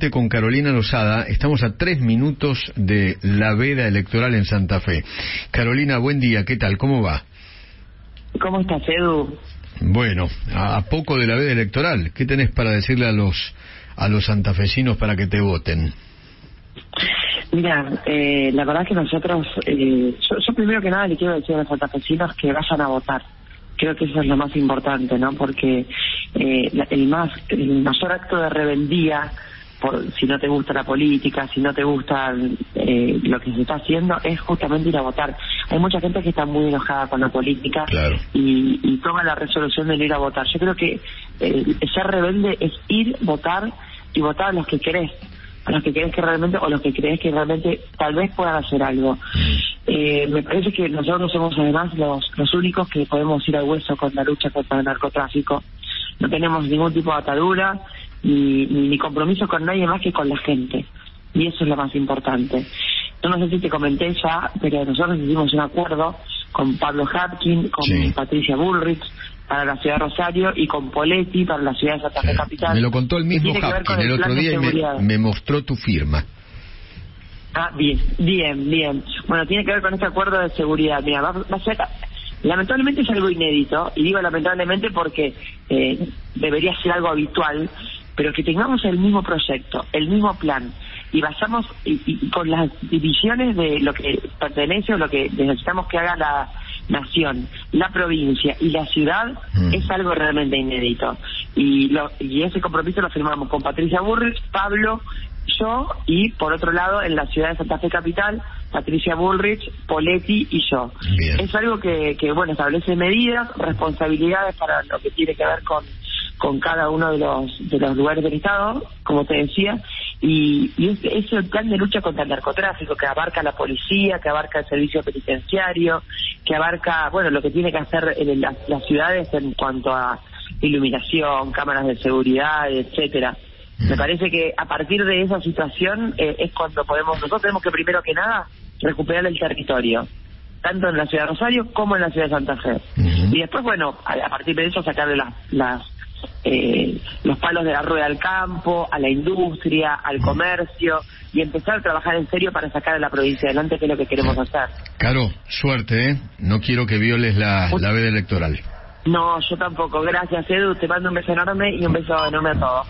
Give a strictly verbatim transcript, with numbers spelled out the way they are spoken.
nuevamente con Carolina Lozada. Estamos a tres minutos de la veda electoral en Santa Fe. Carolina, buen día, ¿qué tal? ¿Cómo va? ¿Cómo estás, Edu? Bueno, a, a poco de la veda electoral, ¿qué tenés para decirle a los a los santafesinos para que te voten? Mira, eh, la verdad que nosotros, eh, yo, yo primero que nada le quiero decir a los santafesinos que vayan a votar. Creo que eso es lo más importante, ¿no? Porque eh, la, el más el mayor acto de rebeldía, por si no te gusta la política, si no te gusta eh, lo que se está haciendo, es justamente ir a votar. Hay mucha gente que está muy enojada con la política, claro, y, y toma la resolución de no ir a votar. Yo creo que eh, ser rebelde es ir, votar y votar a los que querés. A los que crees que realmente, o los que crees que realmente tal vez puedan hacer algo. Eh, me parece que nosotros somos además los, los únicos que podemos ir al hueso con la lucha contra el narcotráfico. No tenemos ningún tipo de atadura ni, ni, ni compromiso con nadie más que con la gente. Y eso es lo más importante. Yo no sé si te comenté ya, pero nosotros hicimos un acuerdo con Pablo Hapkin, con sí. Patricia Bullrich para la ciudad de Rosario y con Poletti para la ciudad de Santa Fe sí. Capital. Me lo contó el mismo Hapkin el, el otro día y me, me mostró tu firma. Ah, bien, bien, bien. Bueno, tiene que ver con este acuerdo de seguridad. Mira, va, va a ser... Lamentablemente es algo inédito, y digo lamentablemente porque eh, debería ser algo habitual, pero que tengamos el mismo proyecto, el mismo plan, y vayamos y, y con las divisiones de lo que pertenece o lo que necesitamos que haga la nación, la provincia y la ciudad, mm. es algo realmente inédito. Y, lo, y ese compromiso lo firmamos con Patricia Bullrich, Pablo, yo, y por otro lado en la ciudad de Santa Fe Capital, Patricia Bullrich, Poletti y yo. Bien. Es algo que, que bueno, establece medidas, responsabilidades para lo que tiene que ver con con cada uno de los de los lugares del Estado, como te decía, y, y es, es el plan de lucha contra el narcotráfico, que abarca la policía, que abarca el servicio penitenciario, que abarca, bueno, lo que tiene que hacer en las, las ciudades en cuanto a iluminación, cámaras de seguridad, etcétera. Me parece que a partir de esa situación eh, es cuando podemos, nosotros tenemos que primero que nada recuperar el territorio, tanto en la ciudad de Rosario como en la ciudad de Santa Fe. Uh-huh. Y después, bueno, a, a partir de eso sacarle las, las eh, los palos de la rueda al campo, a la industria, al comercio, y empezar a trabajar en serio para sacar a la provincia adelante, que es lo que queremos hacer. Caro, suerte, ¿eh? No quiero que violes la, la veda electoral. No, yo tampoco. Gracias, Edu. Te mando un beso enorme y un beso enorme a todos.